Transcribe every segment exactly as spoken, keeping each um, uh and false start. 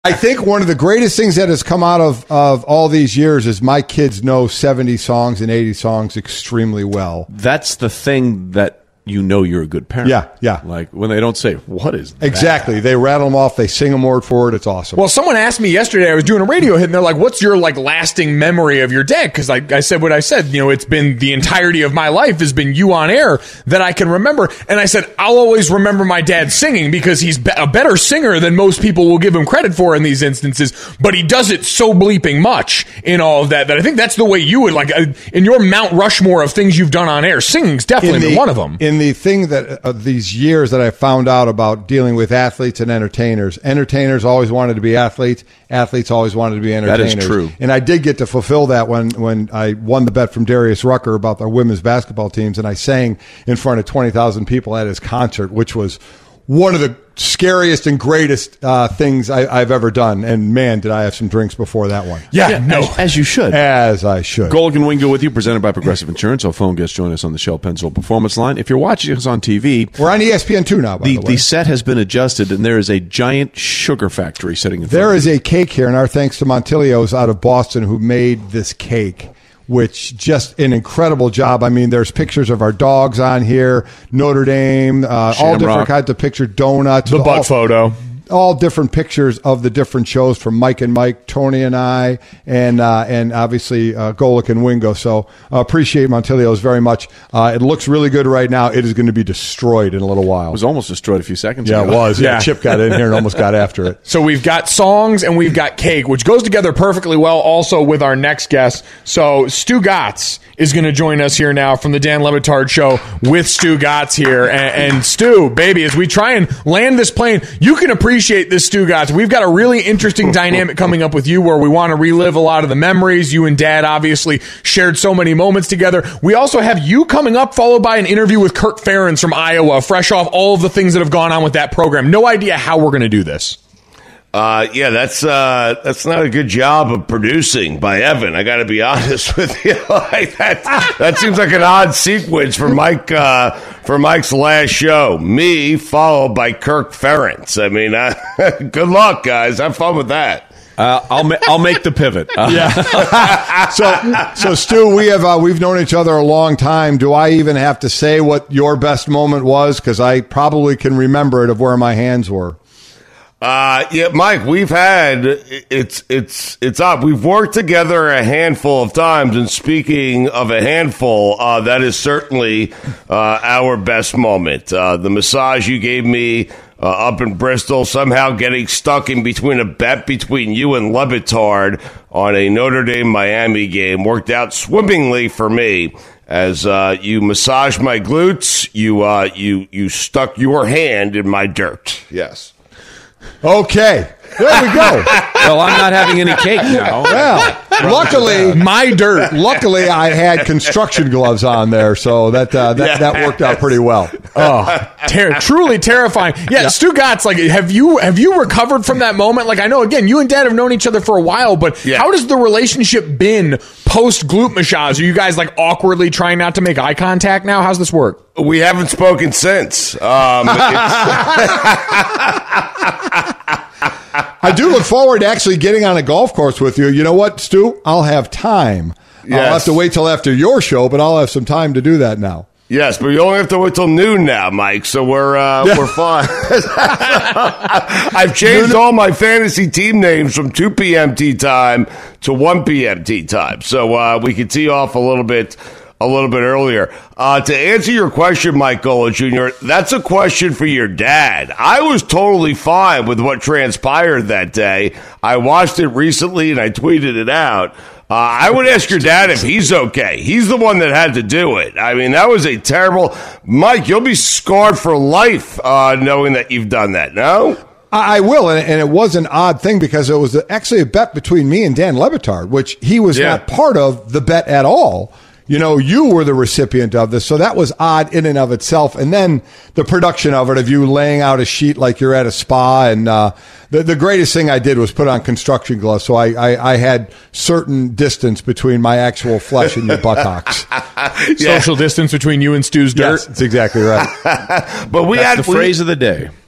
I think one of the greatest things that has come out of, of all these years is my kids know seventy songs and eighty songs extremely well. That's the thing that you know you're a good parent. Yeah, yeah. Like when they don't say, what is that? Exactly. They rattle them off. They sing them word for word. It's awesome. Well, someone asked me yesterday, I was doing a radio hit, and they're like, what's your like lasting memory of your dad? Because I, I said what I said. You know, it's been the entirety of my life has been you on air that I can remember. And I said, I'll always remember my dad singing because he's be- a better singer than most people will give him credit for in these instances. But he does it so bleeping much in all of that that I think that's the way you would, like, uh, in your Mount Rushmore of things you've done on air, singing's definitely the, been one of them. In the thing that uh, these years that I found out about dealing with athletes and entertainers. Entertainers always wanted to be athletes. Athletes always wanted to be entertainers. That is true. And I did get to fulfill that when, when I won the bet from Darius Rucker about our women's basketball teams, and I sang in front of twenty thousand people at his concert, which was one of the scariest and greatest uh, things I, I've ever done. And man, did I have some drinks before that one. Yeah, yeah no. As, as you should. As I should. Golic and Wingo with you, presented by Progressive Insurance. Our phone guests join us on the Shell Pennzoil Performance Line. If you're watching us on T V, we're on E S P N two now, by the, the way. The set has been adjusted, and there is a giant sugar factory sitting in front There of is a cake here, and our thanks to Montilios out of Boston who made this cake, which just an incredible job. I mean, there's pictures of our dogs on here, Notre Dame, uh, all different kinds of pictures, donuts. The butt all, photo. All different pictures of the different shows from Mike and Mike, Tony and I, and uh, and obviously uh, Golic and Wingo. So uh, appreciate Montilios very much. Uh, it looks really good right now. It is going to be destroyed in a little while. It was almost destroyed a few seconds yeah, ago. Yeah, it was. Yeah. Yeah. Chip got in here and almost got after it. So we've got songs and we've got cake, which goes together perfectly well also with our next guest. So Stu Gatz is going to join us here now from the Dan Le Batard Show with Stu Gatz here. And, and Stu, baby, as we try and land this plane, you can appreciate this, Stu Gatz. We've got a really interesting dynamic coming up with you where we want to relive a lot of the memories. You and Dad obviously shared so many moments together. We also have you coming up, followed by an interview with Kirk Ferentz from Iowa, fresh off all of the things that have gone on with that program. No idea how we're going to do this. Uh, yeah, that's uh, that's not a good job of producing by Evan. I got to be honest with you. Like that, that seems like an odd sequence for Mike uh, for Mike's last show. Me followed by Kirk Ferentz. I mean, uh, good luck, guys. Have fun with that. Uh, I'll ma- I'll make the pivot. Uh, Yeah. so, so Stu, we have uh, we've known each other a long time. Do I even have to say what your best moment was? Because I probably can remember it of where my hands were. Uh, yeah, Mike, we've had, it's, it's, it's up. We've worked together a handful of times, and speaking of a handful, uh, that is certainly, uh, our best moment. Uh, the massage you gave me, uh, up in Bristol, somehow getting stuck in between a bet between you and Le Batard on a Notre Dame Miami game worked out swimmingly for me. As uh, you massaged my glutes, you, uh, you, you stuck your hand in my dirt. Yes. Okay. There we go. Well, I'm not having any cake now. Well, luckily, My dirt. luckily I had construction gloves on there, so that uh, that, that worked out pretty well. Oh, ter- truly terrifying. Yeah, yeah, Stu Gatz, like, have you have you recovered from that moment? Like, I know, again, you and Dad have known each other for a while, but yeah. How does the relationship been post glute massage? Are you guys like awkwardly trying not to make eye contact now? How's this work? We haven't spoken since. Um, I do look forward to actually getting on a golf course with you. You know what, Stu? I'll have time. Yes. I'll have to wait till after your show, but I'll have some time to do that now. Yes, but you only have to wait till noon now, Mike. So we're uh, Yeah. we're fine. I've changed all my fantasy team names from two p.m. tee time to one p.m. tee time, so uh, we can tee off a little bit. A little bit earlier. Uh, to answer your question, Mike Golic Junior, that's a question for your dad. I was totally fine with what transpired that day. I watched it recently and I tweeted it out. Uh, I would ask your dad if he's okay. He's the one that had to do it. I mean, that was a terrible... Mike, you'll be scarred for life uh, knowing that you've done that, no? I will, and it was an odd thing because it was actually a bet between me and Dan Le Batard, which he was Yeah. not part of the bet at all. You know, you were the recipient of this, so that was odd in and of itself. And then the production of it, of you laying out a sheet like you're at a spa. And uh, the, the greatest thing I did was put on construction gloves, so I, I, I had certain distance between my actual flesh and your buttocks. Yeah. Social distance between you and Stu's dirt. Yes, that's exactly right. But we That's had the we, phrase of the day.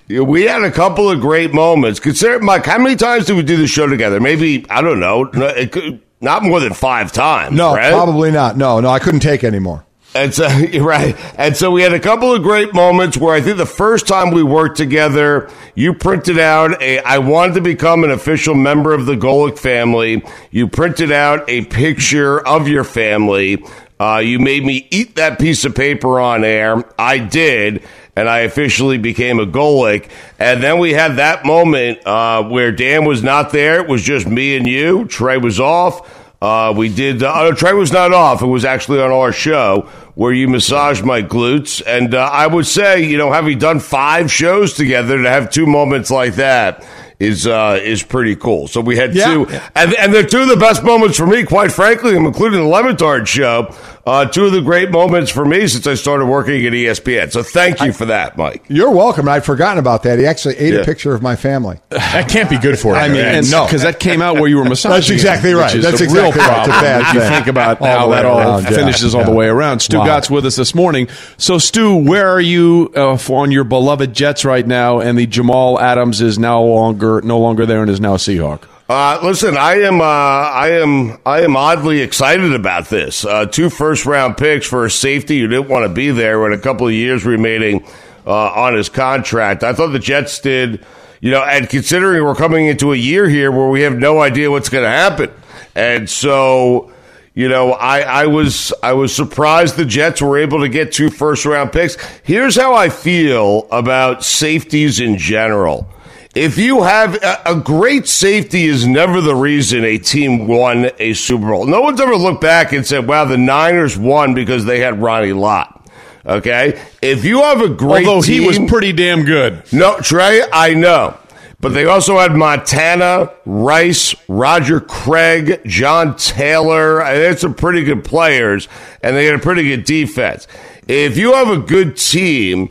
We had a couple of great moments. Consider, Mike, how many times did we do the show together? Maybe, I don't know, it could, not more than five times. No, right? probably not. No, no, I couldn't take anymore. And so, right. And so we had a couple of great moments where I think the first time we worked together, you printed out a, I wanted to become an official member of the Golic family. You printed out a picture of your family. Uh, you made me eat that piece of paper on air. I did. And I officially became a Golic. And then we had that moment uh, where Dan was not there. It was just me and you. Trey was off. Uh, we did, uh, oh, Trey was not off. It was actually on our show where you massaged my glutes. And uh, I would say, you know, having done five shows together, to have two moments like that is uh, is pretty cool. So we had yeah. two. And, and they're two of the best moments for me, quite frankly, including the Le Batard show. Uh, two of the great moments for me since I started working at E S P N. So thank you for that, Mike. You're welcome. I'd forgotten about that. He actually ate yeah. a picture of my family. That can't be good for you. I mean, and no, because that came out where you were massaging. That's exactly right. That's a exactly real right. problem. It's a bad if you thing. think about all how that all around, finishes yeah. all the way around. Stu wow. Gott's with us this morning. So, Stu, where are you uh, on your beloved Jets right now? And the Jamal Adams is now longer, no longer there and is now a Seahawk. Uh, listen, I am, uh, I am, I am oddly excited about this. Uh, two first round picks for a safety who didn't want to be there with a couple of years remaining uh, on his contract. I thought the Jets did, you know, and considering we're coming into a year here where we have no idea what's going to happen, and so, you know, I, I was, I was surprised the Jets were able to get two first round picks. Here's how I feel about safeties in general. If you have a, a great safety is never the reason a team won a Super Bowl. No one's ever looked back and said, wow, the Niners won because they had Ronnie Lott. Okay? If you have a great Although team, he was pretty damn good. No, Trey, I know. But they also had Montana, Rice, Roger Craig, John Taylor. They had some pretty good players, and they had a pretty good defense. If you have a good team,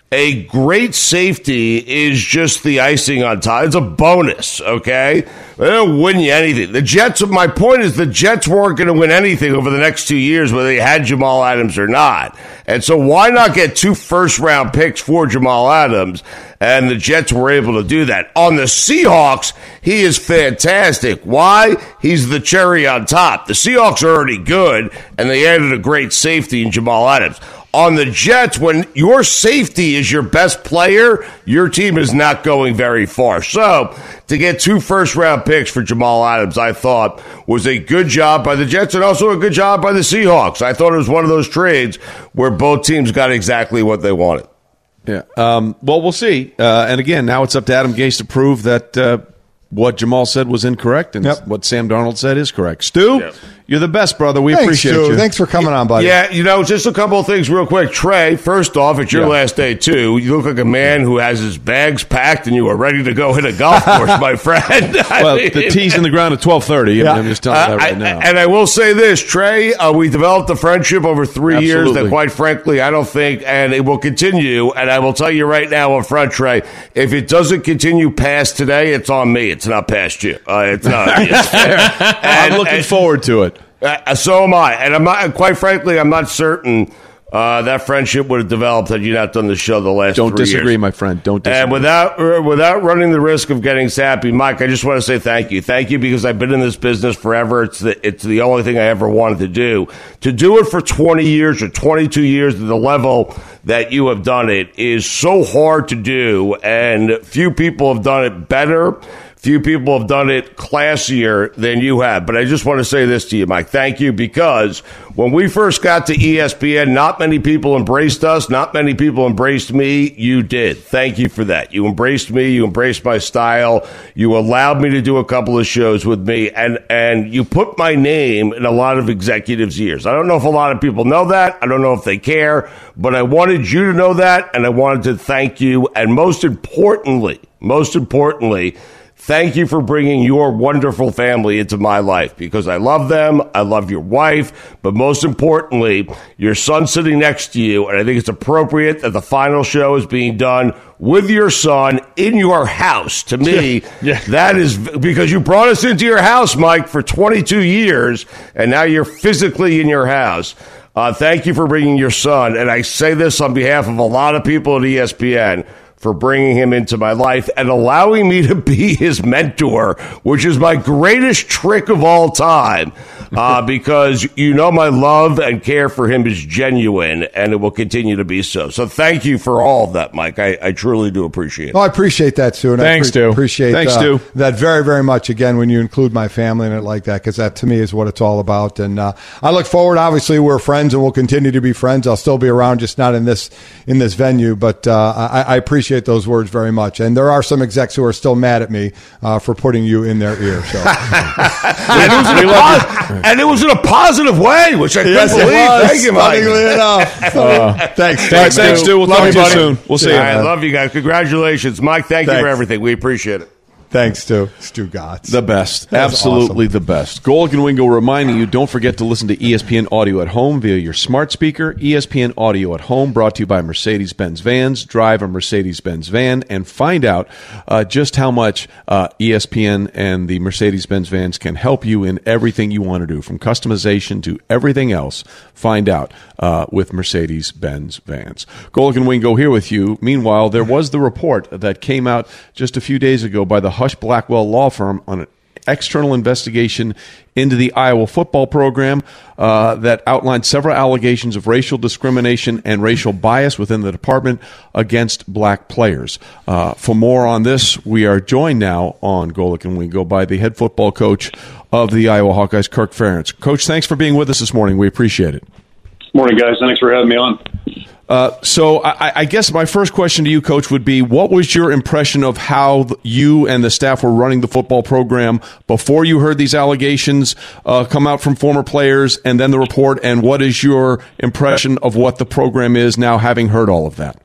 a great safety is just the icing on top. It's a bonus, okay? They don't win you anything. The Jets, my point is the Jets weren't going to win anything over the next two years whether they had Jamal Adams or not. And so why not get two first-round picks for Jamal Adams? And the Jets were able to do that. On the Seahawks, he is fantastic. Why? He's the cherry on top. The Seahawks are already good, and they added a great safety in Jamal Adams. On the Jets, when your safety is your best player, your team is not going very far. So, to get two first-round picks for Jamal Adams, I thought was a good job by the Jets and also a good job by the Seahawks. I thought it was one of those trades where both teams got exactly what they wanted. Yeah. Um, well, we'll see. Uh, and again, now it's up to Adam Gase to prove that uh, what Jamal said was incorrect and yep. what Sam Darnold said is correct. Stu, yep. you're the best, brother. We Thanks, appreciate Stu. you. Thanks for coming on, buddy. Yeah, you know, just a couple of things real quick. Trey, first off, it's your yeah. last day, too. You look like a man who has his bags packed and you are ready to go hit a golf course, my friend. Well, mean, the tee's in the ground at twelve thirty. Yeah. I'm just telling you uh, that right I, now. And I will say this, Trey, uh, we developed a friendship over three Absolutely. years that, quite frankly, I don't think, and it will continue, and I will tell you right now up front, Trey, if it doesn't continue past today, it's on me. It's not past you. Uh, it's not. It's and, I'm looking and, forward to it. Uh, so am I, and I'm not. Quite frankly, I'm not certain uh, that friendship would have developed had you not done the show the last. Don't three disagree, years. my friend. Don't disagree. And without uh, without running the risk of getting sappy, Mike, I just want to say thank you, thank you, because I've been in this business forever. It's the it's the only thing I ever wanted to do. To do it for twenty years or twenty-two years at the level that you have done it is so hard to do, and few people have done it better. Few people have done it classier than you have. But I just want to say this to you, Mike. Thank you, because when we first got to E S P N, not many people embraced us. Not many people embraced me. You did. Thank you for that. You embraced me. You embraced my style. You allowed me to do a couple of shows with me. And, and you put my name in a lot of executives' ears. I don't know if a lot of people know that. I don't know if they care. But I wanted you to know that, and I wanted to thank you. And most importantly, most importantly, thank you for bringing your wonderful family into my life, because I love them. I love your wife. But most importantly, your son sitting next to you. And I think it's appropriate that the final show is being done with your son in your house. To me, yeah. Yeah. that is because you brought us into your house, Mike, for twenty-two years. And now you're physically in your house. Uh, thank you for bringing your son. And I say this on behalf of a lot of people at E S P N. for bringing him into my life and allowing me to be his mentor, which is my greatest trick of all time, uh, because you know my love and care for him is genuine, and it will continue to be so. So thank you for all of that, Mike. I, I truly do appreciate it. Oh, I appreciate that, Stu. And Thanks, I pre- Stu. appreciate Thanks, uh, Stu. that very, very much, again, when you include my family in it like that, because that, to me, is what it's all about. And uh, I look forward. Obviously, we're friends, and we'll continue to be friends. I'll still be around, just not in this in this venue, but uh, I, I appreciate those words very much. And there are some execs who are still mad at me uh, for putting you in their ear. So, and, it was in a pos- and it was in a positive way, which I couldn't yes, it believe. was. Thank you, Mike. Funnily enough. Uh, thanks, Thanks, thanks, Stu. We'll Love talk you, to you buddy. soon. We'll see All you. right, I love you guys. Congratulations, Mike. Thank you Thanks. for everything. We appreciate it. Thanks, Stu. Stu Gotts. The best. That was Absolutely awesome. the best. Golic Wingo reminding you, don't forget to listen to E S P N Audio at Home via your smart speaker. E S P N Audio at Home, brought to you by Mercedes-Benz Vans. Drive a Mercedes-Benz van and find out uh, just how much uh, E S P N and the Mercedes-Benz Vans can help you in everything you want to do, from customization to everything else. Find out uh, with Mercedes-Benz Vans. Golic Wingo here with you. Meanwhile, there was the report that came out just a few days ago by the Hush Blackwell law firm on an external investigation into the Iowa football program uh, that outlined several allegations of racial discrimination and racial bias within the department against black players. Uh, for more on this, we are joined now on Golic and Wingo by the head football coach of the Iowa Hawkeyes, Kirk Ferentz. Coach, thanks for being with us this morning. We appreciate it. Morning, guys. Thanks for having me on. Uh, so I, I guess my first question to you, Coach, would be, what was your impression of how you and the staff were running the football program before you heard these allegations uh, come out from former players and then the report, and what is your impression of what the program is now, having heard all of that?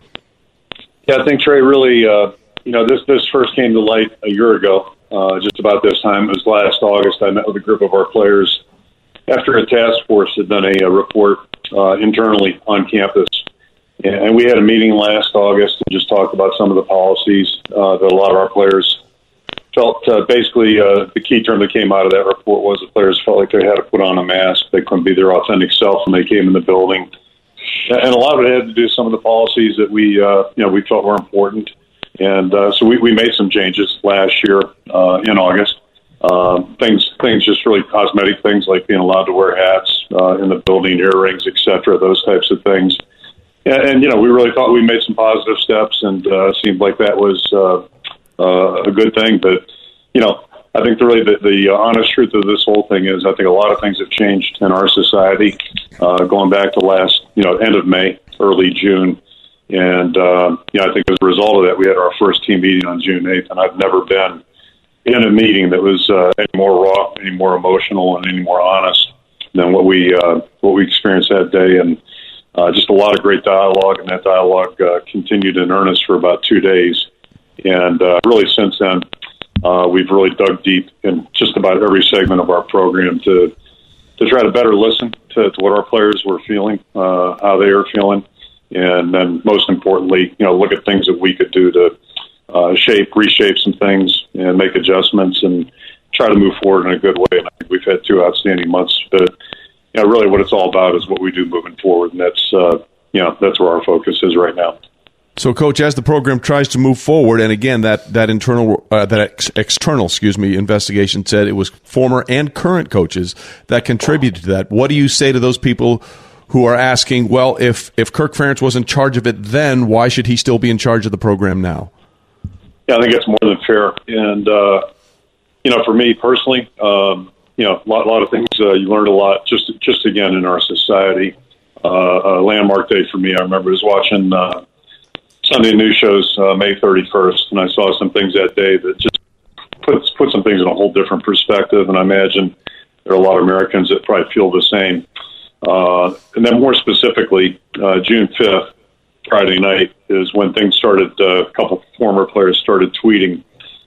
Yeah, I think, Trey, really, uh, you know, this, this first came to light a year ago, uh, just about this time. It was last August. I met with a group of our players after a task force had done a, a report uh, internally on campus. And we had a meeting last August and just talked about some of the policies uh, that a lot of our players felt. Uh, basically, uh, the key term that came out of that report was the players felt like they had to put on a mask. They couldn't be their authentic self when they came in the building. And a lot of it had to do with some of the policies that we, uh, you know, we felt were important. And uh, so we, we made some changes last year uh, in August. Uh, things, things just really cosmetic things like being allowed to wear hats uh, in the building, earrings, et cetera, those types of things. And, and, you know, we really thought we made some positive steps, and uh, seemed like that was uh, uh, a good thing. But, you know, I think the, really the, the honest truth of this whole thing is I think a lot of things have changed in our society, uh, going back to last, you know, end of May, early June. And, uh, you know, I think as a result of that, we had our first team meeting on June eighth, and I've never been in a meeting that was uh, any more raw, any more emotional, and any more honest than what we uh, what we experienced that day. And uh, just a lot of great dialogue, and that dialogue uh, continued in earnest for about two days. And uh, really since then, uh, we've really dug deep in just about every segment of our program to to try to better listen to, to what our players were feeling, uh, how they are feeling, and then most importantly, you know, look at things that we could do to uh, shape, reshape some things and make adjustments and try to move forward in a good way. And I think we've had two outstanding months. But, you know, really what it's all about is what we do moving forward. And that's, uh, you know, that's where our focus is right now. So, Coach, as the program tries to move forward, and again, that that internal, uh, that ex- external, excuse me, investigation said it was former and current coaches that contributed to that. What do you say to those people who are asking, well, if if Kirk Ferentz was in charge of it then, why should he still be in charge of the program now? Yeah, I think it's more than fair. And, uh, you know, for me personally, um, you know, a lot, a lot of things, uh, you learned a lot just, just again, in our society. Uh, a landmark day for me, I remember, was watching uh, Sunday news shows uh, May thirty-first, and I saw some things that day that just puts put some things in a whole different perspective, and I imagine there are a lot of Americans that probably feel the same. Uh, and then more specifically, uh, June fifth, Friday night, is when things started, uh, a couple former players started tweeting.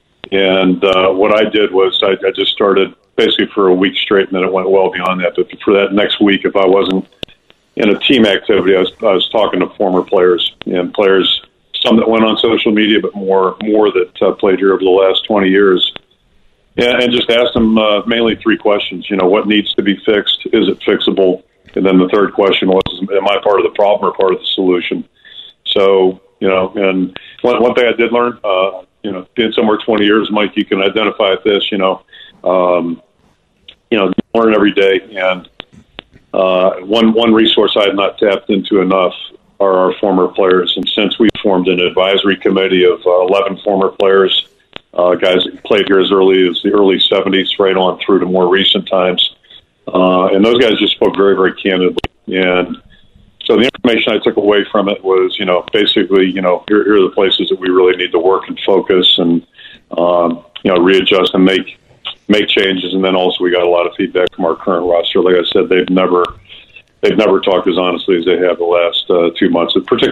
And uh, what I did was I, I just started basically for a week straight, and then it went well beyond that. But for that next week, if I wasn't in a team activity, I was, I was talking to former players, and players, some that went on social media, but more more that uh, played here over the last twenty years. And, and just asked them uh, mainly three questions. You know, what needs to be fixed? Is it fixable? And then the third question was, am I part of the problem or part of the solution? So, You know, and one, one thing I did learn, uh, you know, being somewhere twenty years, Mike, you can identify at this. You know, um, you know, you learn every day, and uh, one one resource I had not tapped into enough are our former players. And since we formed an advisory committee of uh, eleven former players, uh, guys that played here as early as the early seventies, right on through to more recent times, uh, and those guys just spoke very, very candidly. And so the information I took away from it was, you know, basically, you know, here, here are the places that we really need to work and focus and, um, you know, readjust and make make changes. And then also we got a lot of feedback from our current roster. Like I said, they've never they've never talked as honestly as they have the last uh, two months, particularly.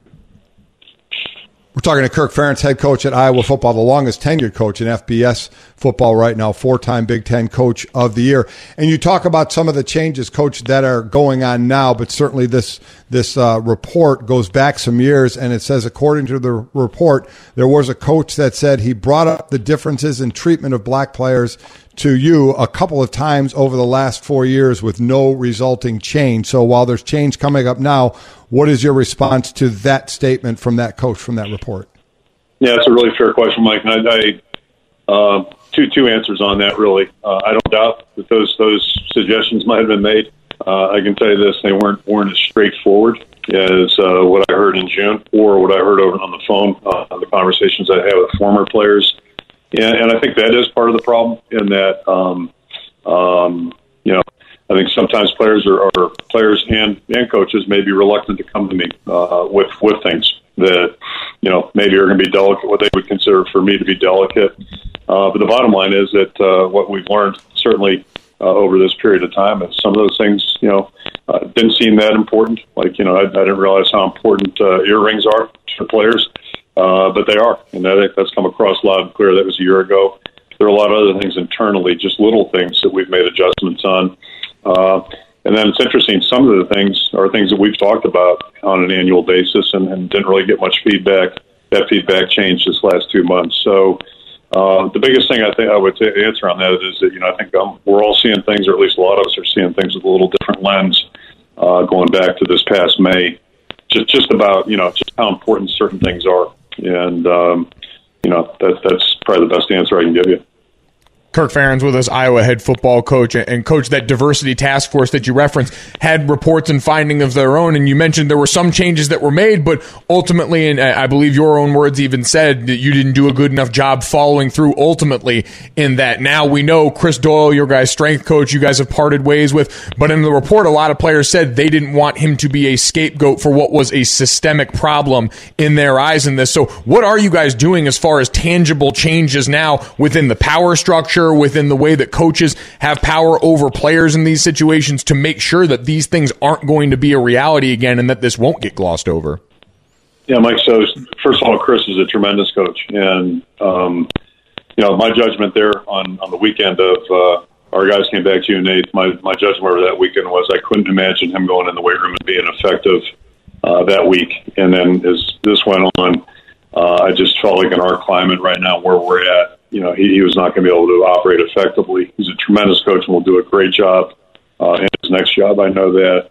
We're talking to Kirk Ferentz, head coach at Iowa football, the longest tenured coach in F B S football right now, four-time Big Ten Coach of the Year. And you talk about some of the changes, Coach, that are going on now, but certainly this this uh, report goes back some years, and it says, according to the report, there was a coach that said he brought up the differences in treatment of black players to you a couple of times over the last four years with no resulting change. So while there's change coming up now, what is your response to that statement from that coach, from that report? Yeah, it's a really fair question, Mike. And I, I uh, two two answers on that, really. Uh, I don't doubt that those those suggestions might have been made. Uh, I can tell you this: they weren't weren't as straightforward as uh, what I heard in June or what I heard over on the phone, uh, the conversations I had with former players. And, and I think that is part of the problem in that, um, um, you know, I think sometimes players are, are players and, and coaches may be reluctant to come to me uh, with with things that, you know, maybe are going to be delicate, what they would consider for me to be delicate. Uh, but the bottom line is that uh, what we've learned certainly uh, over this period of time is some of those things, you know, uh, didn't seem that important. Like, you know, I, I didn't realize how important uh, earrings are to players. Uh, but they are, and I think that's come across loud and clear. That was a year ago. There are a lot of other things internally, just little things that we've made adjustments on. Uh, and then it's interesting, some of the things are things that we've talked about on an annual basis and, and didn't really get much feedback. That feedback changed this last two months. So uh, the biggest thing I think I would t- answer on that is that, you know, I think um, we're all seeing things, or at least a lot of us are seeing things with a little different lens uh, going back to this past May, just, just about, you know, just how important certain things are. And, um, you know, that, that's probably the best answer I can give you. Kirk Ferentz with us, Iowa head football coach. And coach, that diversity task force that you referenced had reports and finding of their own. And you mentioned there were some changes that were made, but ultimately, and I believe your own words even said that you didn't do a good enough job following through ultimately in that. Now we know Chris Doyle, your guys' strength coach, you guys have parted ways with. But in the report, a lot of players said they didn't want him to be a scapegoat for what was a systemic problem in their eyes in this. So what are you guys doing as far as tangible changes now within the power structure, within the way that coaches have power over players in these situations to make sure that these things aren't going to be a reality again and that this won't get glossed over? Yeah, Mike, so first of all, Chris is a tremendous coach. And, um, you know, my judgment there on, on the weekend of uh, our guys came back June eighth, my, my judgment over that weekend was I couldn't imagine him going in the weight room and being effective uh, that week. And then as this went on, uh, I just felt like in our climate right now where we're at, you know, he, he was not going to be able to operate effectively. He's a tremendous coach and will do a great job uh, in his next job. I know that.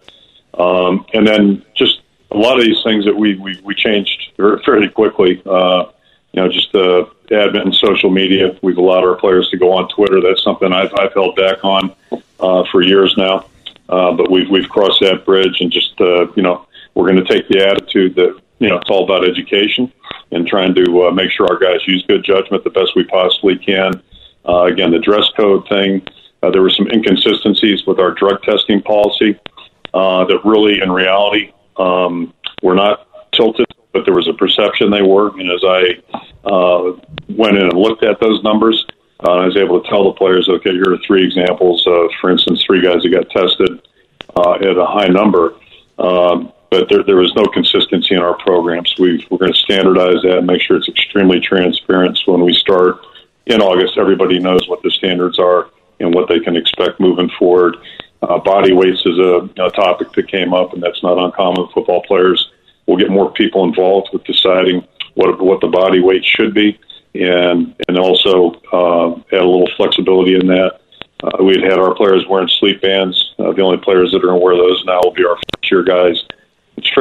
Um, and then just a lot of these things that we, we, we changed very, fairly quickly. Uh, you know, just the admin and social media. We've allowed our players to go on Twitter. That's something I've, I've held back on uh, for years now. Uh, but we've we've crossed that bridge, and just uh, you know, we're going to take the attitude that, you know, it's all about education and trying to uh, make sure our guys use good judgment the best we possibly can. Uh, again, the dress code thing, uh, there were some inconsistencies with our drug testing policy uh, that really, in reality, um, were not tilted, but there was a perception they were. And as I uh, went in and looked at those numbers, uh, I was able to tell the players, okay, here are three examples of, for instance, three guys that got tested uh, at a high number. Um, But there, there was no consistency in our programs. We've, we're going to standardize that and make sure it's extremely transparent. So when we start in August, everybody knows what the standards are and what they can expect moving forward. Uh, body weights is a, a topic that came up, and that's not uncommon with football players. We'll get more people involved with deciding what what the body weight should be, and and also uh, add a little flexibility in that. Uh, we'd had our players wearing sleep bands. Uh, the only players that are going to wear those now will be our first-year guys. It's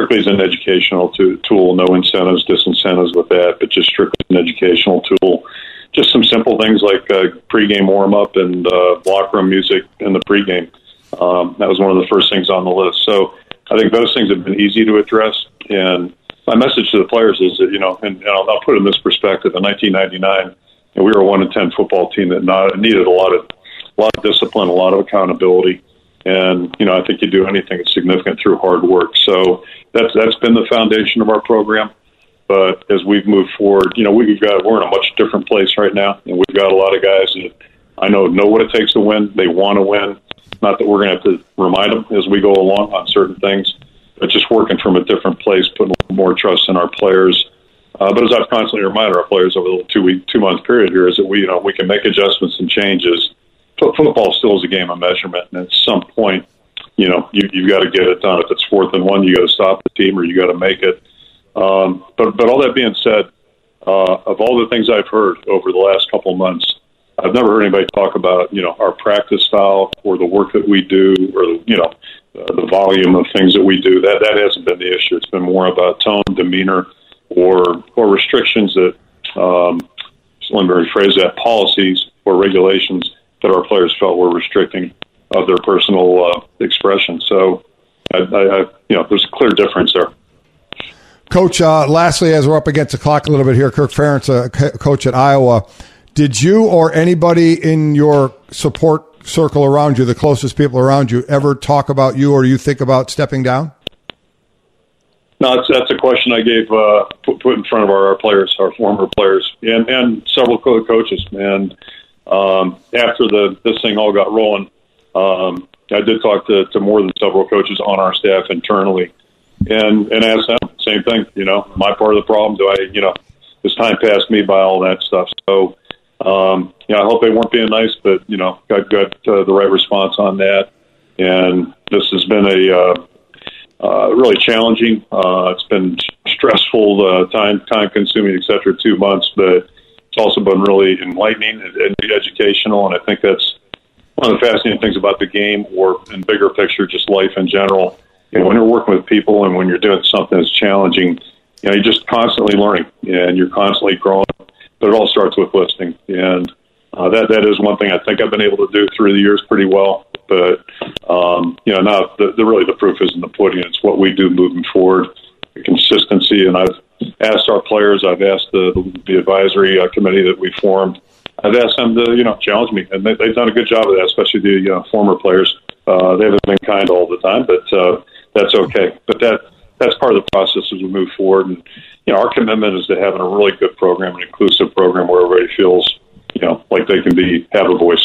strictly as an educational to, tool, no incentives, disincentives with that, but just strictly an educational tool. Just some simple things like uh, pregame warm-up and uh, locker room music in the pregame. Um, that was one of the first things on the list. So I think those things have been easy to address. And my message to the players is that, you know, and, and I'll, I'll put it in this perspective. In nineteen ninety-nine, we were a one in ten football team that not, needed a lot of a lot of discipline, a lot of accountability. And, you know, I think you do anything that's significant through hard work. So that's that's been the foundation of our program. But as we've moved forward, you know, we've got we're in a much different place right now, and we've got a lot of guys that I know know what it takes to win. They want to win. Not that we're going to have to remind them as we go along on certain things, but just working from a different place, putting a little more trust in our players. Uh, but as I've constantly reminded our players over the two week, two month period here, is that we, you know, we can make adjustments and changes. Football still is a game of measurement, and at some point, you know, you, you've got to get it done. If it's fourth and one, you got to stop the team, or you got to make it. Um, but but all that being said, uh, of all the things I've heard over the last couple of months, I've never heard anybody talk about, you know, our practice style or the work that we do, or, you know, uh, the volume of things that we do. That that hasn't been the issue. It's been more about tone, demeanor, or or restrictions that, um, let me rephrase that, policies or regulations that our players felt were restricting of their personal uh, expression. So, I, I, I, you know, there's a clear difference there. Coach, uh, lastly, as we're up against the clock a little bit here, Kirk Ferentz, uh, co- coach at Iowa, did you or anybody in your support circle around you, the closest people around you, ever talk about you, or you think about stepping down? No, that's, that's a question I gave uh, put, put in front of our, our players, our former players, and, and several co- coaches. And um, after the this thing all got rolling, um, I did talk to, to more than several coaches on our staff internally, and and asked them same thing. You know, am I part of the problem? Do I, you know, does time pass me by, all that stuff? So, um, you know, I hope they weren't being nice, but you know, got got uh, the right response on that. And this has been a uh, uh, really challenging. Uh, it's been stressful, uh, time time consuming, et cetera. Two months, but it's also been really enlightening and, and educational. And I think that's one of the fascinating things about the game, or in bigger picture, just life in general. You know, when you're working with people and when you're doing something that's challenging, you know, you're just constantly learning and you're constantly growing. But it all starts with listening, and uh, that that is one thing I think I've been able to do through the years pretty well. But um, you know, now the, the really the proof is in the pudding. It's what we do moving forward, the consistency. And I've asked our players, I've asked the the advisory uh, committee that we formed, I've asked them to, you know, challenge me, and they, they've done a good job of that, especially the uh, former players. Uh, they haven't been kind all the time, but uh, that's okay. But that that's part of the process as we move forward. And you know, our commitment is to having a really good program, an inclusive program where everybody feels, you know, like they can be have a voice.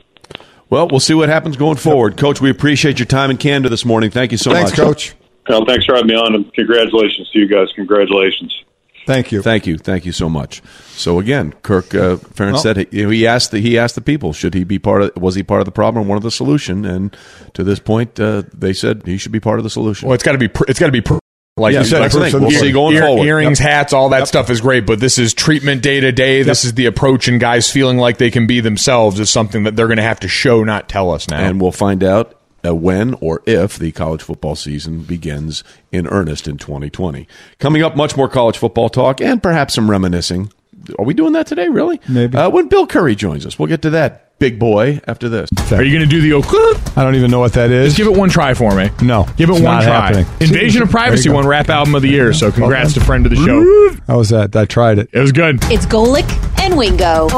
Well, we'll see what happens going forward. Coach, we appreciate your time and candor this morning. Thank you so Thanks, much. Coach. Well, thanks for having me on, and congratulations to you guys. Congratulations. Thank you. Thank you. Thank you so much. So again, Kirk uh, Ferentz well, said he, he asked the he asked the people, should he be part of was he part of the problem or one of the solution? And to this point, uh, they said he should be part of the solution. Well, it's got to be pr- it's got to be pr- like yeah, you said, that's the thing. We'll ear, see going ear, forward. Earrings, Yep. hats, all that Yep. stuff is great, but this is treatment day to day. This is the approach, and guys feeling like they can be themselves is something that they're going to have to show, not tell us now. And we'll find out uh, when or if the college football season begins in earnest in twenty twenty. Coming up, much more college football talk and perhaps some reminiscing. Are we doing that today, really? Maybe. Uh, when Bill Curry joins us. We'll get to that, big boy, after this. Are you going to do the oh, I don't even know what that is. Just give it one try for me. No, Give it it's one not try. happening. Invasion of Privacy There you go. won Rap Album of the Year, so congrats to friend of the show. How was that? I tried it. It was good. It's Golick and Wingo.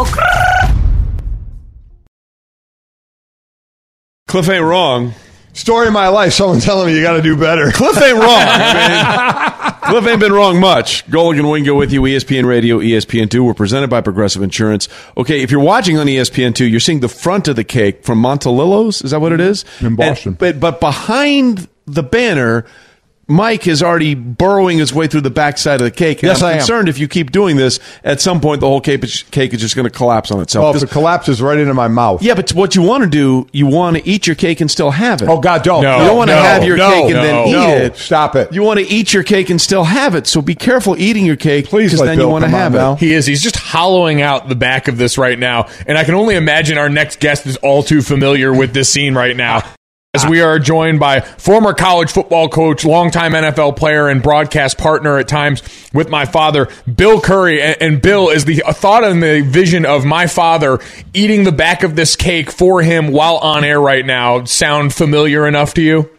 Cliff ain't wrong. Story of my life. Someone telling me you got to do better. Cliff ain't wrong. I mean, Cliff ain't been wrong much. Golick and Wingo with you, E S P N Radio, E S P N two. We're presented by Progressive Insurance. Okay, if you're watching on E S P N two, you're seeing the front of the cake from Montelillo's. Is that what it is? In Boston. And, but, but behind the banner, Mike is already burrowing his way through the backside of the cake. And Yes, I'm I am. concerned if you keep doing this, at some point the whole cake is, cake is just going to collapse on itself. Oh, if 'Cause- it collapses right into my mouth. yeah, but what you want to do, you want to eat your cake and still have it. Oh, God, don't. No. You don't want to no, have your no, cake and no, then eat no. it. Stop it. You want to eat your cake and still have it. So be careful eating your cake, Please because let then Bill you want to come on have now. it. He is. He's just hollowing out the back of this right now. And I can only imagine our next guest is all too familiar with this scene right now. as we are joined by former college football coach, longtime N F L player, and broadcast partner at times with my father, Bill Curry. And, and Bill, is the thought and the vision of my father eating the back of this cake for him while on air right now sound familiar enough to you?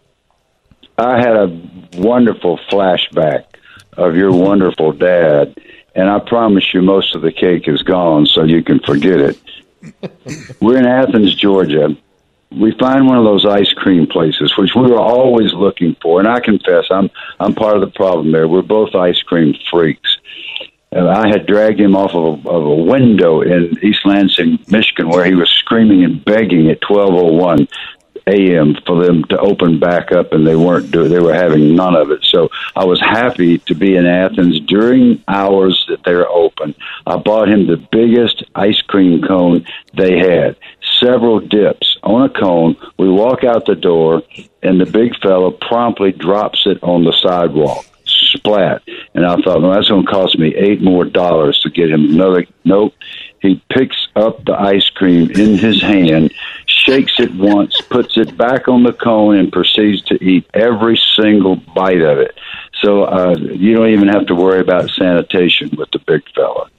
I had a wonderful flashback of your wonderful dad, and I promise you most of the cake is gone, so you can forget it. We're in Athens, Georgia. We find one of those ice cream places, which we were always looking for, and I confess, I'm I'm part of the problem there. We're both ice cream freaks. And I had dragged him off of a, of a window in East Lansing, Michigan, where he was screaming and begging at twelve oh one a.m. for them to open back up, and they weren't doing. They were having none of it. So I was happy to be in Athens during hours that they were open. I bought him the biggest ice cream cone they had, several dips on a cone. We walk out the door, and the big fella promptly drops it on the sidewalk. Splat. And I thought, well, that's going to cost me eight more dollars to get him another. Nope. He picks up the ice cream in his hand, shakes it once, puts it back on the cone, and proceeds to eat every single bite of it. So uh, you don't even have to worry about sanitation with the big fella.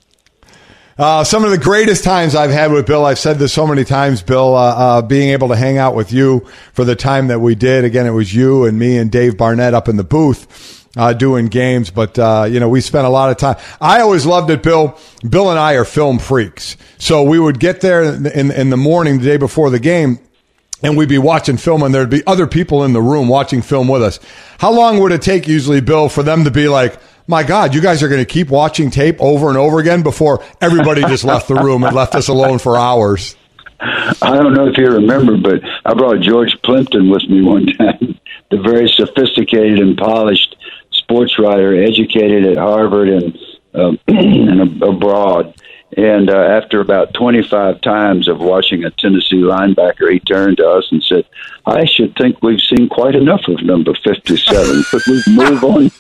Uh, some of the greatest times I've had with Bill, I've said this so many times, Bill, uh, uh, being able to hang out with you for the time that we did. Again, it was you and me and Dave Barnett up in the booth. Uh, doing games, but, uh, you know, we spent a lot of time. I always loved it, Bill. Bill and I are film freaks. So we would get there in, in, in the morning, the day before the game, and we'd be watching film, and there'd be other people in the room watching film with us. How long would it take usually, Bill, for them to be like, my God, you guys are going to keep watching tape over and over again before everybody just left the room and left us alone for hours? I don't know if you remember, but I brought George Plimpton with me one time, the very sophisticated and polished sports writer, educated at Harvard and, uh, and abroad. And uh, after about twenty-five times of watching a Tennessee linebacker, he turned to us and said, I should think we've seen quite enough of number fifty-seven. Could we move on?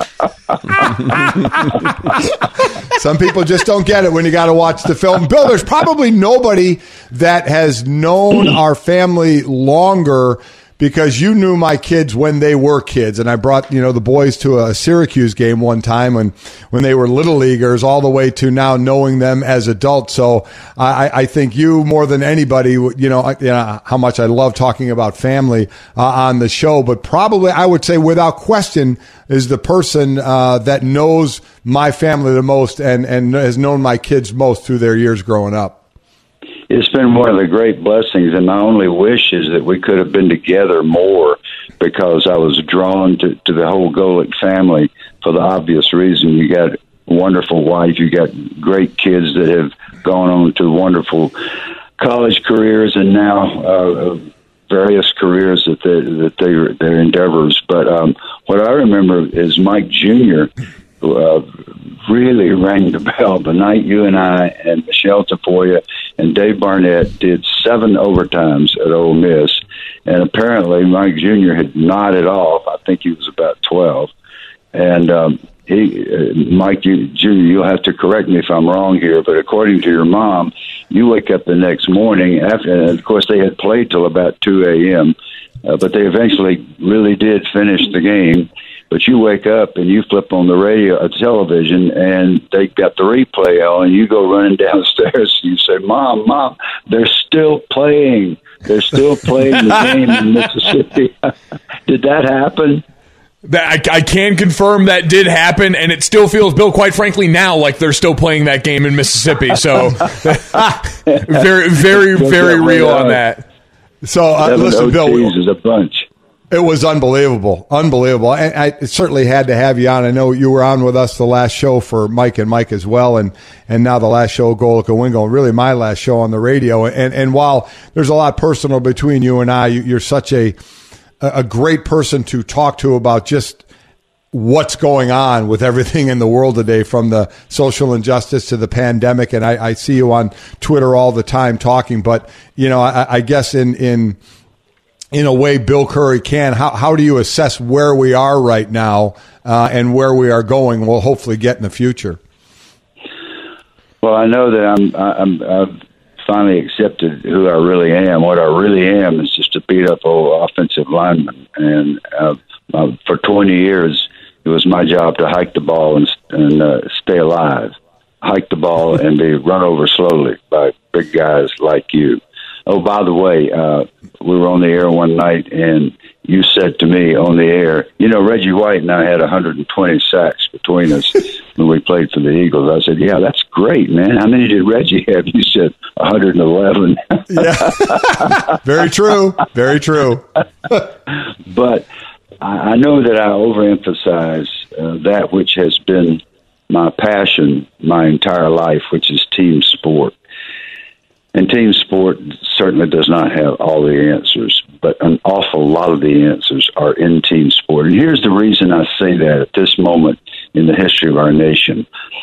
Some people just don't get it when you got to watch the film. Bill, there's probably nobody that has known our family longer, because you knew my kids when they were kids, and I brought, you know, the boys to a Syracuse game one time when, when they were little leaguers, all the way to now knowing them as adults. So I, I think you more than anybody, you know, you know how much I love talking about family uh, on the show, but probably I would say without question is the person uh, that knows my family the most and, and has known my kids most through their years growing up. It's been one of the great blessings, and my only wish is that we could have been together more, because I was drawn to, to the whole Golick family for the obvious reason. You got a wonderful wife, you got great kids that have gone on to wonderful college careers and now uh, various careers that they, that they their endeavors. But um, what I remember is Mike Junior Uh, really rang the bell the night you and I and Michelle Tafoya and Dave Barnett did seven overtimes at Ole Miss, and apparently Mike Junior had nodded off. I think he was about twelve, and um, he, uh, Mike Junior, you'll have to correct me if I'm wrong here, but according to your mom, you wake up the next morning after, and of course they had played till about two a.m., uh, but they eventually really did finish the game. But you wake up and you flip on the radio, uh, television, and they got the replay on, and you go running downstairs and you say, Mom, Mom, they're still playing. They're still playing the game in Mississippi. Did that happen? That I, I can confirm that did happen, and it still feels, Bill, quite frankly, now like they're still playing that game in Mississippi. So very, very, very real on that. So uh, listen, Bill, is a bunch. It was unbelievable, unbelievable. And I certainly had to have you on. I know you were on with us the last show for Mike and Mike as well, and, and now the last show, Golick and Wingo, really my last show on the radio. And, and while there's a lot personal between you and I, you're such a a great person to talk to about just what's going on with everything in the world today, from the social injustice to the pandemic. And I, I see you on Twitter all the time talking. But, you know, I, I guess in in in a way Bill Curry can, how how do you assess where we are right now uh, and where we are going? We'll hopefully get in the future. Well, I know that I'm, I'm I've finally accepted who I really am. What I really am is just a beat up old offensive lineman. And uh, uh, for twenty years, it was my job to hike the ball and, and uh, stay alive. Hike the ball and be run over slowly by big guys like you. Oh, by the way, uh, we were on the air one night, and you said to me on the air, you know, Reggie White and I had one hundred twenty sacks between us when we played for the Eagles. I said, yeah, that's great, man. How many did Reggie have? You said one hundred eleven. Yeah. Very true. Very true. But I know that I overemphasize uh, that which has been my passion my entire life, which is team sport. And team sport certainly does not have all the answers, but an awful lot of the answers are in team sport. And here's the reason I say that at this moment in the history of our nation.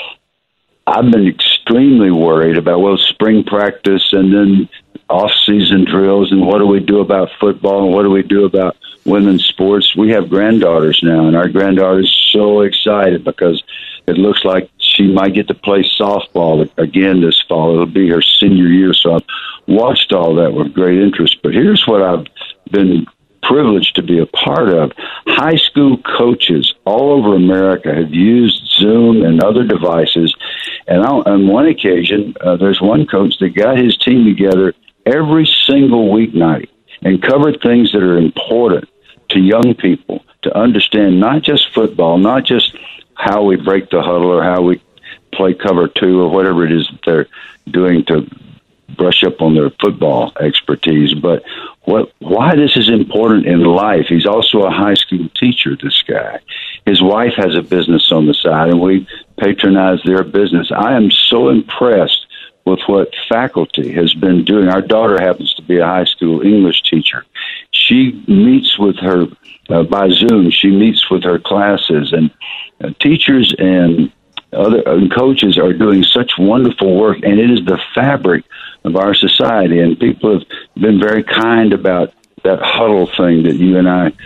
I've been extremely worried about, well, spring practice and then off-season drills, and what do we do about football, and what do we do about women's sports? We have granddaughters now, and our granddaughter's so excited because it looks like she might get to play softball again this fall. It'll be her senior year, so I've watched all that with great interest. But here's what I've been privileged to be a part of. High school coaches all over America have used Zoom and other devices, and on one occasion, uh, there's one coach that got his team together every single weeknight and covered things that are important to young people to understand, not just football, not just how we break the huddle or how we play cover two or whatever it is that they're doing to brush up on their football expertise, but what why this is important in life. He's also a high school teacher, this guy. His wife has a business on the side, and we patronize their business. I am so impressed with what faculty has been doing. Our daughter happens to be a high school English teacher. She meets with her uh, by Zoom. She meets with her classes, and uh, teachers and other and coaches are doing such wonderful work, and it is the fabric of our society. And people have been very kind about that huddle thing that you and I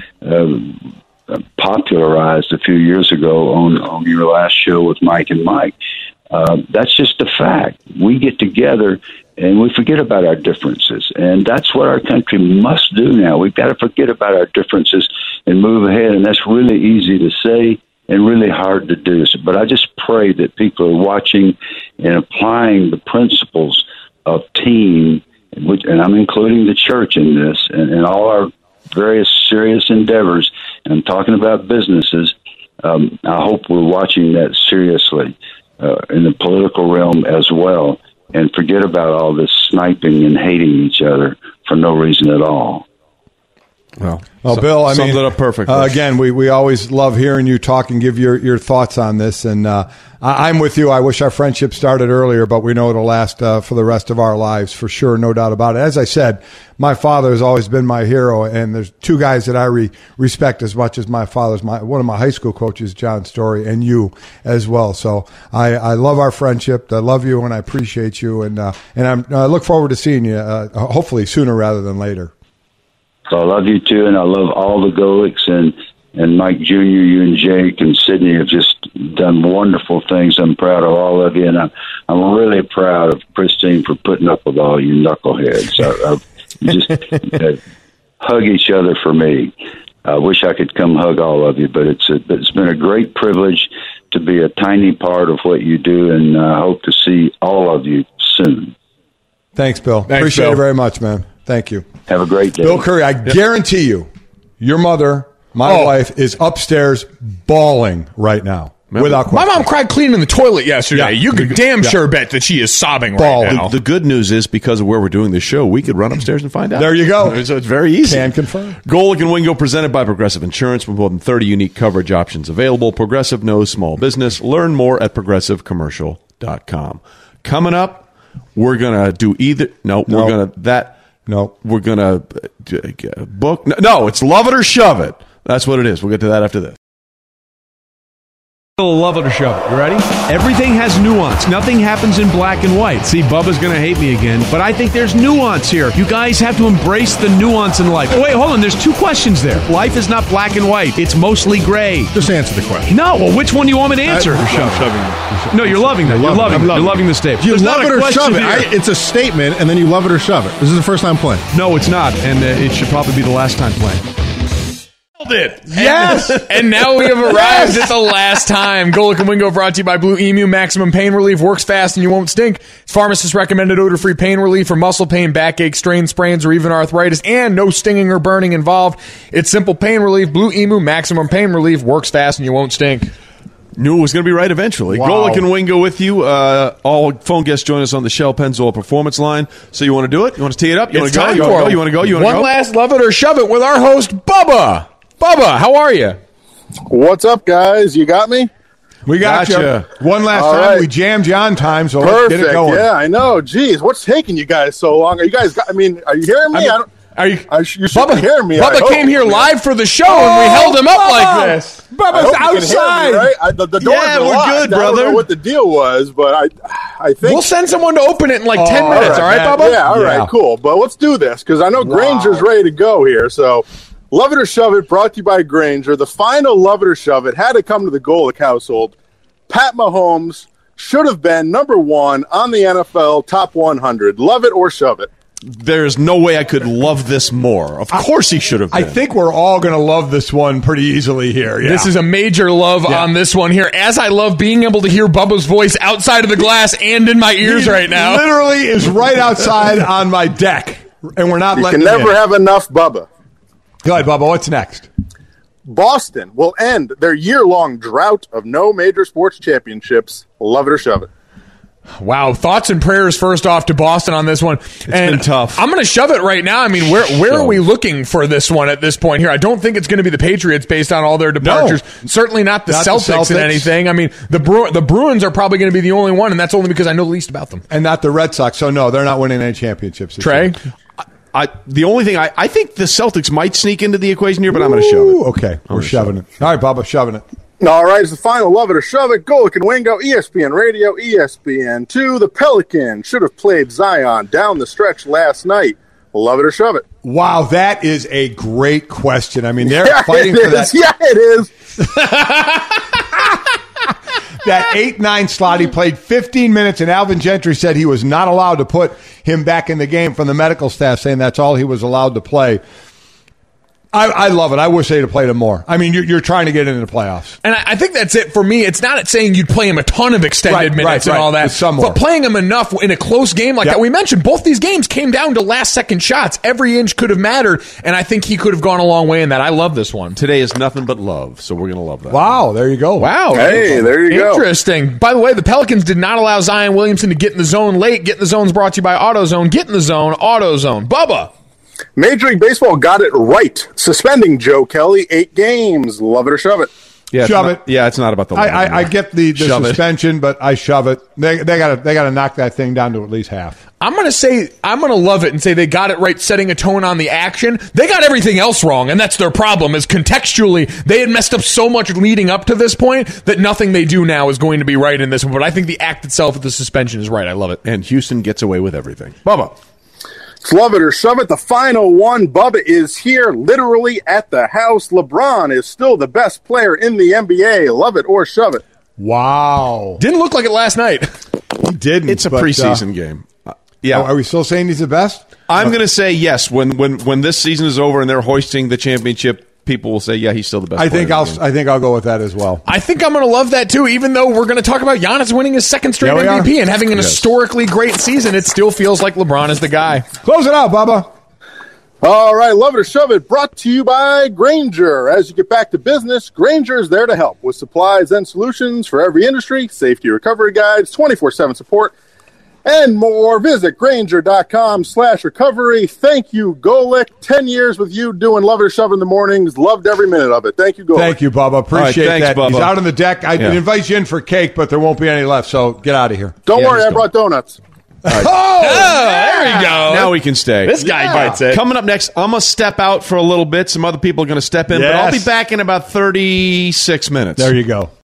uh, popularized a few years ago on, on your last show with Mike and Mike. Uh, that's just a fact. We get together and we forget about our differences. And that's what our country must do now. We've got to forget about our differences and move ahead. And that's really easy to say and really hard to do. So, but I just pray that people are watching and applying the principles of team, which, and I'm including the church in this, and, and all our various serious endeavors. And I'm talking about businesses. Um, I hope we're watching that seriously. Uh, in the political realm as well, and forget about all this sniping and hating each other for no reason at all. Well, well so, Bill, I summed mean, it up perfectly. Uh, again, we, we always love hearing you talk and give your, your thoughts on this. And uh, I, I'm with you. I wish our friendship started earlier, but we know it'll last uh, for the rest of our lives for sure, no doubt about it. As I said, my father has always been my hero, and there's two guys that I re- respect as much as my father's. My one of my high school coaches, John Story, and you as well. So I, I love our friendship. I love you, and I appreciate you, and uh, and I'm, I look forward to seeing you. Uh, hopefully sooner rather than later. So I love you too, and I love all the Golics, and and Mike Junior, you and Jake and Sydney have just done wonderful things. I'm proud of all of you, and I'm, I'm really proud of Christine for putting up with all you knuckleheads. I, I, just uh, hug each other for me. I wish I could come hug all of you, but it's a, it's been a great privilege to be a tiny part of what you do, and I hope to see all of you soon. Thanks, Bill. Thanks, Appreciate Bill. it very much, man. Thank you. Have a great day. Bill Curry, I yep. guarantee you, your mother, my oh. wife, is upstairs bawling right now. Remember, without question. My mom cried cleaning the toilet yesterday. Yeah. You could damn Yeah. sure bet that she is sobbing Ball. right now. The, the good news is, because of where we're doing the show, we could run upstairs and find out. There you go. So it's very easy. Can confirm. Golic and Wingo, presented by Progressive Insurance, with more than thirty unique coverage options available. Progressive knows small business. Learn more at progressive commercial dot com. Coming up, we're going to do either. No, No. we're going to that. No. We're going to uh, book. No, no, it's Love It or Shove It. That's what it is. We'll get to that after this. Love it or shove it. You ready? Everything has nuance. Nothing happens in black and white. See, Bubba's going to hate me again, but I think there's nuance here. You guys have to embrace the nuance in life. Wait, hold on. There's two questions there. Life is not black and white. It's mostly gray. Just answer the question. No, well, which one do you want me to answer? Uh, shove, shoving. No, you're loving that. You're loving, I'm loving you're loving the statement. You There's love not it a or question shove it. here. I, it's a statement, and then you love it or shove it. This is the first time playing. No, it's not, and uh, it should probably be the last time playing. It. Yes! And, and now we have arrived at the last time. Golic and Wingo brought to you by Blue Emu. Maximum pain relief works fast and you won't stink. Pharmacist recommended odor-free pain relief for muscle pain, backache, strain, sprains, or even arthritis, and no stinging or burning involved. It's simple pain relief. Blue Emu Maximum pain relief works fast and you won't stink. Knew it was going to be right eventually. Wow. Golic and Wingo with you. Uh, all phone guests join us on the Shell Pennzoil Performance Line. So you want to do it? You want to tee it up? You want It's to go? time You for want to go? You want to go? You want to one go? last love it or shove it with our host, Bubba. Bubba, how are you? What's up, guys? You got me? We got Gotcha. you. One last All time. right. We jammed you on time, so let's Perfect. get it going. Yeah, I know. Jeez, what's taking you guys so long? Are you guys? I mean, are you hearing me? I, I mean, don't. Are you? I, you should be Bubba, hearing me. I Bubba hope. came here I mean, live for the show, and we held him up like this. I Bubba's hope you can hear me, outside. right? I, the, the doors Yeah, are we're locked. good, I don't brother. know what the deal was, but I, I think. We'll send someone to open it in like ten Oh, minutes. all All right, right, man. Bubba? Yeah, all right, Yeah. cool. But let's do this because I know Granger's ready to go here. So, Love It or Shove It, brought to you by Granger. The final Love It or Shove It had to come to the Golic household. Pat Mahomes should have been number one on the N F L Top one hundred. Love it or shove it. There's no way I could love this more. Of course he should have been. I think we're all going to love this one pretty easily here. Yeah. This is a major love Yeah. on this one here, as I love being able to hear Bubba's voice outside of the glass and in my ears He right now. Literally is right outside on my deck, and we're not You letting can him never in. have enough Bubba. Go ahead, Bubba. What's next? Boston will end their year-long drought of no major sports championships. Love it or shove it. Wow, thoughts and prayers first off to Boston on this one. It's been tough. I'm going to shove it right now. I mean, where where are we looking for this one at this point here? I don't think it's going to be the Patriots based on all their departures. Certainly not the Not the Celtics in Celtics. anything. I mean, the Bru- the Bruins are probably going to be the only one, and that's only because I know the least about them. And not the Red Sox. So, no, they're not winning any championships. this Trey? year. I, the only thing I, I think the Celtics might sneak into the equation here, but I'm going to shove Ooh, it. okay, we're shoving it. All right, Bubba, shoving it. All right, it's the final Love It or Shove It. Golic and Wingo, E S P N Radio, E S P N two. The Pelicans should have played Zion down the stretch last night. Love it or shove it. Wow, that is a great question. I mean, they're Yeah, fighting it for that. is. Yeah, it is. That eight nine slot. He played fifteen minutes, and Alvin Gentry said he was not allowed to put him back in the game from the medical staff, saying that's all he was allowed to play. I, I love it. I wish they'd have played him more. I mean, you're, you're trying to get into the playoffs. And I, I think that's it for me. It's not saying you'd play him a ton of extended Right, minutes right, and right. all that, It's some more. but playing him enough in a close game like Yep. that. We mentioned both these games came down to last second shots. Every inch could have mattered, and I think he could have gone a long way in that. I love this one. Today is nothing but love, so we're going to love that. Wow, there you go. Wow. Hey, there you go. Interesting. By the way, the Pelicans did not allow Zion Williamson to get in the zone late. Get in the zone is brought to you by AutoZone. Get in the zone, AutoZone. Bubba. Major League Baseball got it right, suspending Joe Kelly eight games. Love it or shove it. Yeah, it's Shove not- it. Yeah, it's not about the I, love. I, I get the, the Shove it. suspension, but I shove it. They they got to they got to knock that thing down to at least half. I'm going to say, I'm going to love it and say they got it right setting a tone on the action. They got everything else wrong, and that's their problem, is contextually, they had messed up so much leading up to this point that nothing they do now is going to be right in this one. But I think the act itself of the suspension is right. I love it. And Houston gets away with everything. Bubba. It's Love It or Shove It. The final one. Bubba is here, literally at the house. LeBron is still the best player in the N B A. Love it or shove it. Wow, Didn't look like it last night. he didn't. It's a but, preseason uh, game. Uh, yeah. Are we still saying he's the best? I'm going to say yes. When, when, when this season is over and they're hoisting the championship, people will say, yeah, he's still the best I player think in the I'll game. I think I'll go with that as well. I think I'm going to love that too, even though we're going to talk about Giannis winning his second straight Yeah, we M V P are. and having an Yes. historically great season. It still feels like LeBron is the guy. Close it out, Bubba. All right, Love It or Shove It, brought to you by Granger. As you get back to business, Granger is there to help with supplies and solutions for every industry, safety recovery guides, twenty-four seven support, and more. Visit Granger.com slash recovery. Thank you, Golic. Ten years with you doing Love It or Shove It in the mornings. Loved every minute of it. Thank you, Golic. Thank you, Bubba. Appreciate All right, thanks, that. He's Bubba. out on the deck. I Yeah. invite you in for cake, but there won't be any left. So get out of here. Don't Yeah, worry, just I go. brought donuts. Oh, there we go. Now we can stay. This guy bites it. Coming up next, I'm going to step out for a little bit. Some other people are going to step in, but I'll be Yes. back in about thirty-six minutes. There you go.